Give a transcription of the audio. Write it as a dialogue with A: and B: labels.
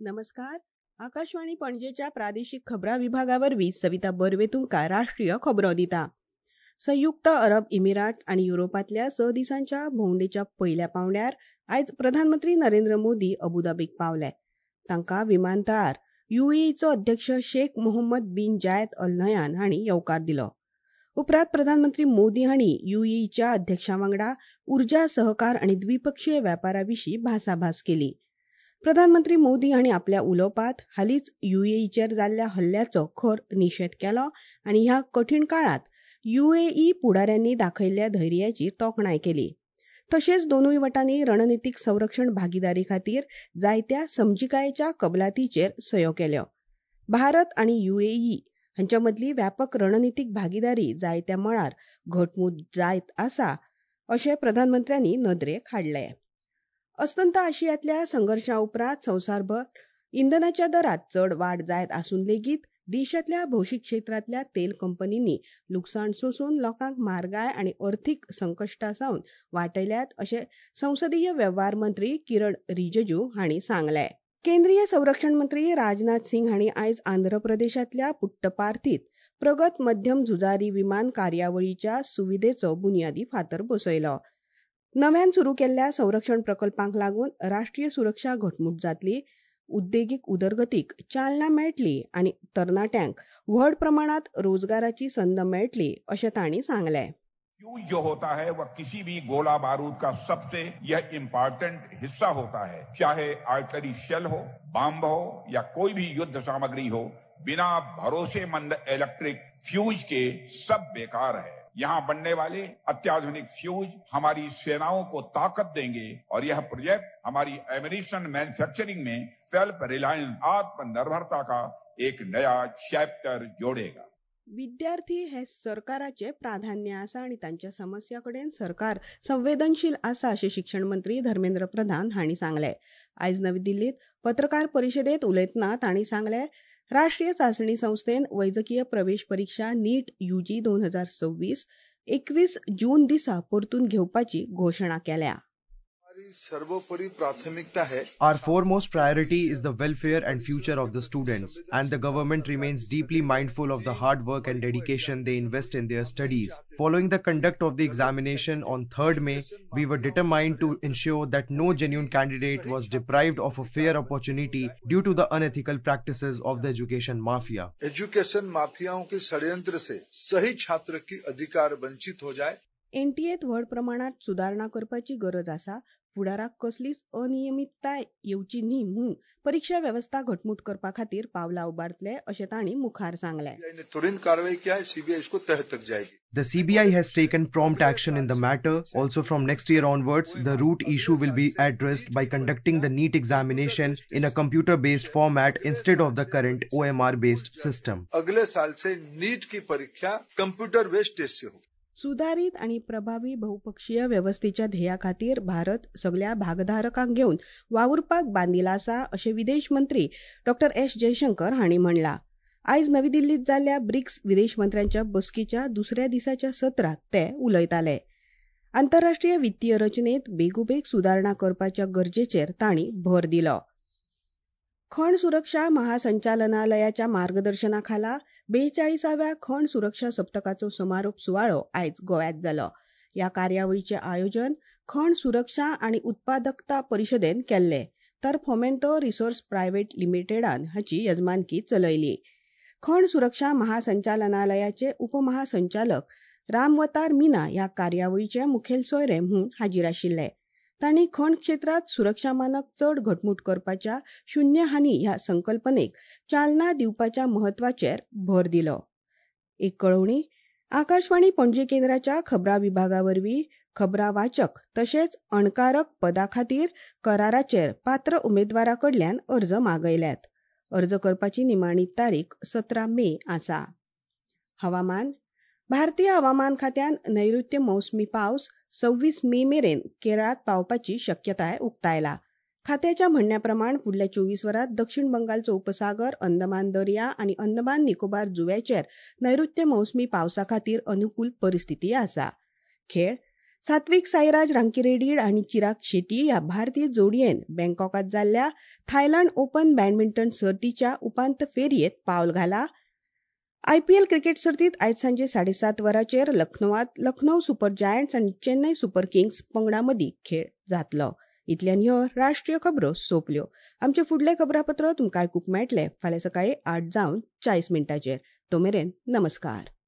A: नमस्कार. आकाशवाणी पणजेच्या प्रादेशिक खबरां विभागावरवीं सविता बर्वे तुमकां राष्ट्रीय खबरो दिता. संयुक्त अरब इमिरात आनी युरोपांतल्या 6 दिसांच्या भोंवडेच्या पयल्या पांवड्यार आयज प्रधानमंत्री नरेंद्र मोदी अबुधाबीक पावले. तांकां विमानतळार UAEचो अध्यक्ष शेख मोहम्मद बिन जायद अल नह्यान हांणी येवकार दिलो. उपरांत प्रधानमंत्री मोदी हांणी UAEच्या अध्यक्षा वांगडा उर्जा सहकार आनी द्विपक्षीय वेपाराविशीं भासाभास केली. प्रधानमंत्री मोदी हांणी आपल्या उलोवपांत हालींच UAEचेर जाल्ल्या हल्ल्याचो खर निशेध केलो आनी ह्या कठीण काळांत UAE फुडाऱ्यांनी दाखयिल्ल्या धैर्याची तोखणाय केली. तशेंच दोनूय वटांनी रणनीतीक संरक्षण भागीदारी खातीर जायत्या समजिकायेच्या कबलातीचेर सयो केल्यो. भारत आनी UAE हांच्या मदली व्यापक रणनीतीक भागीदारी जायत्या मळार घटमूट जायत आसा अशें प्रधानमंत्र्यांनी नदरेक हाडलें. अस्तंत आशियांतल्या संघर्षां उपरांत संवसारभर इंधनाच्या दरांत चड वाड जायत आसून लेगीत देशांतल्या भौशीक क्षेत्रांतल्या तेल कंपनींनी लुकसाण सोंसून लोकांक म्हारगाय आनी अर्थीक संकश्टां सावन वाटयल्यात अशें संसदीय वेव्हार मंत्री किरण रिजिजू हांणी सांगलें. केंद्रीय संरक्षण मंत्री राजनाथ सिंग हांणी आयज आंध्र प्रदेशांतल्या पुट्टपार्थीत प्रगत मध्यम झुजारी विमान कार्यावळीच्या सुविधेचो बुन्यादी फातर बसयलो. नव्यान सुरू केल्ल्या संरक्षण प्रकल्पांक लागून राष्ट्रीय सुरक्षा घटमूट जातली, उद्देगीक उदरगतीक चालना मेळटली आनी तरणाट्यांक व्हड प्रमाणांत रोजगाराची संद मेळटली अशें तांणी सांगलें.
B: फ्यूज जो होता है वह किसी भी गोला बारूद का सबसे यह इम्पोर्टेंट हिस्सा होता है. चाहे आर्टिलरी शेल हो, बम हो या कोई भी युद्ध सामग्री हो, बिना भरोसेमंद इलेक्ट्रिक फ्यूज के सब बेकार है. यहाँ बनने वाले अत्याधुनिक फ्यूज हमारी सेनाओं को ताकत देंगे और यह प्रोजेक्ट हमारी एमिनिशन मैन्युफैक्चरिंग में सेल्फ रिलायंस आत्मनिर्भरता का एक नया चैप्टर जोड़ेगा.
A: विद्यार्थी हे सरकाराचे प्राधान्य आसा आनी तांच्या समस्या कडेन सरकार संवेदनशील आसा अशें शिक्षण मंत्री धर्मेंद्र प्रधान हांणी सांगलें. आयज नवी दिल्लीत पत्रकार परिशदेंत उलयतना तांणी सांगलें, राष्ट्रीय चांचणी संस्थेन वैजकीय प्रवेश परीक्षा नीट UG 2026 21 जून दिसा परतून घेवपाची घोशणा केल्या.
C: सर्वोपरि प्राथमिकता है.
D: Our foremost priority is the welfare and future of the students, and the government remains deeply mindful of the hard work and dedication they invest in their studies. Following the conduct of the examination on 3rd May, we were determined to ensure that no genuine candidate was deprived of a fair opportunity due to the unethical practices of the education mafia.
C: Education माफियाओं के षड्यंत्र से सही छात्र की अधिकार वंचित हो जाए.
A: NTAत व्हड प्रमाणात सुदारणा करपाची गरज आसा. फुडाराक कसलीच अनियमितताय येवची न्ही म्हूण परीक्षा वेवस्था घटमूट करपा खातीर पावलां उबारतले अशें तांणी मुखार सांगलें.
C: तुरंत कार्रवाई किया है. CBI इसको तह तक जाएगी.
D: The CBI has taken prompt action in the matter. Also from next year onwards, the root issue will be addressed by conducting the NEET examination in a computer-based format instead of the current OMR-based system.
C: अगले साल से नीट की परीक्षा computer based taste से होगी.
A: सुधारित आणि प्रभावी बहुपक्षीय व्यवस्थेच्या ध्येया खातीर भारत सगळ्या भागधारकांक घेवन वावुरपाक बांदिला आसा अशें विदेश मंत्री डॉ. S. जयशंकर हांणी म्हणलां. आयज नवी दिल्लीत जाल्ल्या ब्रिक्स विदेश मंत्र्यांच्या बसकेच्या दुसऱ्या दिसाच्या सत्रांत ते उलयताले. आंतरराष्ट्रीय वित्तीय रचनेत बेगोबेग सुदारणा करपाच्या गरजेचेर तांणी भर दिलो. खण सुरक्षा महासंचालनालयाच्या मार्गदर्शनाखाला 42व्या खण सुरक्षा सप्तकाचो समारोप सुवाळो आयज गोंयांत जालो. ह्या कार्यावळीचें आयोजन खण सुरक्षा आनी उत्पादकता परिशदेन केल्लें, तर फोमेंतो रिसोर्स प्रायव्हेट लिमिटेडान हाची येजमानकी चलयली. खण सुरक्षा महासंचालनालयाचे उपमहासंचालक रामवतार मीना ह्या कार्यावळीचे मुखेल सोयरे म्हूण हाजीर आशिल्ले. तांणी खण क्षेत्रांत सुरक्षा मानक चड घटमूट करपाच्या शून्य हानी ह्या संकल्पनेक चालना दिवपाच्या म्हत्वाचेर भर दिलो. एक कळवणी. आकाशवाणी पणजी केंद्राच्या खबरां विभागा वरवीं खबरां वाचक तशेंच अणकारक पदा खातीर कराराचेर पात्र उमेदवारा कडल्यान अर्ज मागयल्यात. अर्ज करपाची निमाणी तारीख 17 मे आसा. हवामान. भारतीय हवामान खात्यान नैऋत्य मोसमी पावस 26 मे मेरेन केरळात पावपाची शक्यताय उक्तायला. खात्याच्या म्हणण्याप्रमाण फुडल्या 24 वरांत दक्षिण बंगालचो उपसागर, अंदमान दर्या आनी अंदमान निकोबार जुंव्याचेर नैऋत्य मोसमी पावसा खातीर अनुकूल परिस्थिती आसा. खेळ. सात्विक साईराज रांकिरेड्डी आणि चिराग शेट्टी या भारतीय जोडयेन बँकॉकात जाल्ल्या थायलंड ओपन बॅडमिंटन सर्तीच्या उपांत्य फेरयेत पावल घाला. IPL क्रिकेट सर्तीत आयज सांजे 7:30 वरांचेर लखनौत लखनौ सुपर जायंट्स आणि चेन्नई सुपर किंग्स पंगडा मदीं खेळ जातलो. इतल्यान ह्यो राष्ट्रीय खबरो सोंपल्यो. आमचे फुडले खबरापत्र तुमकां आयकूंक मेळटले फाल्यां सकाळीं 8:40 तो मेरेन नमस्कार.